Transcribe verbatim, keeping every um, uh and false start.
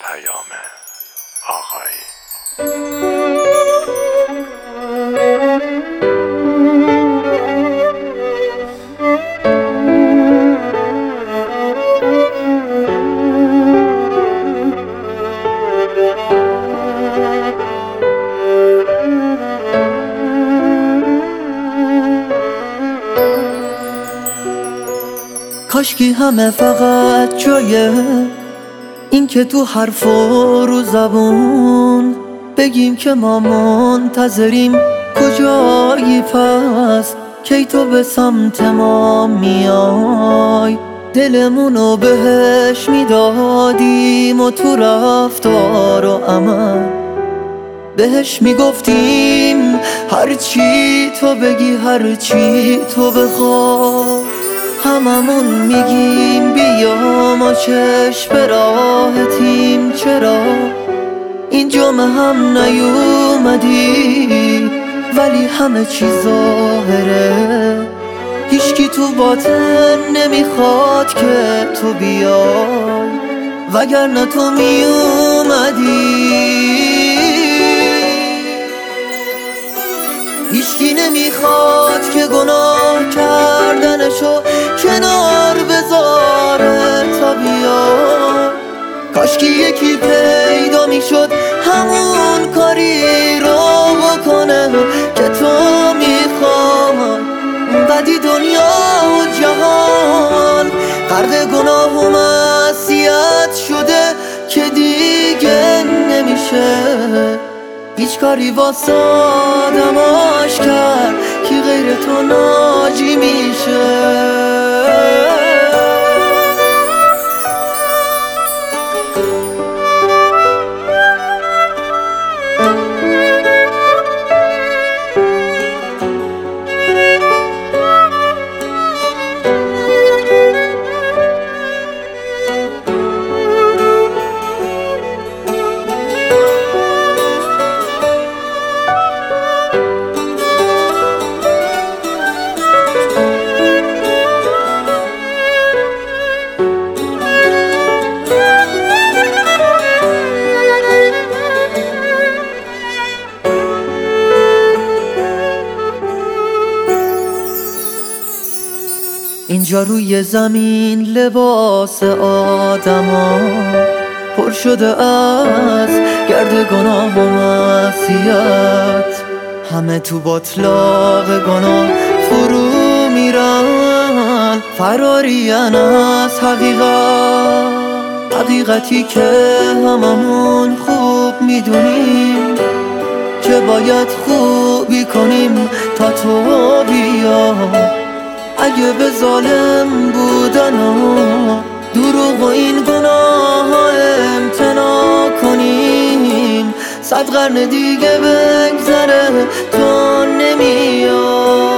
آقایی. کاشکی همه فقط جایه این که تو حرف و رو زبون بگیم که ما منتظریم کجایی پس کی تو به سمت ما میای. دلمونو بهش میدادیم و تو رفتار و عمل بهش میگفتیم هرچی تو بگی هرچی تو بخوای. هممون میگیم بیا ما چشم به راحتیم، چرا اینجا هم نیومدی ولی همه چی ظاهره. هیچکی تو باطن نمیخواد که تو بیای وگرنه تو میومدی. هیچکی نمیخواد که گناه کردنشو کنار بذاره تا بیاد. کاشکی یکی پیدا میشد همون کاری رو بکنه که تو میخوای. قدی دنیا و جهان غرق گناه و معصیت شده که دیگه نمیشه هیچ کاری واسه آدماش کرد که غیر تو ناجی میشه. اینجا روی زمین لباس آدما پر شده از گرد گناه و معصیت. همه تو باطلاق گناه فرو میرن فرارین از حقیقت. حقیقتی که هممون خوب میدونیم که باید خوبی کنیم تا تو بیا. اگه به ظالم بودن و دروغ و این گناه ها امتناع کنیم صد قرن دیگه بگذره تو نمیای.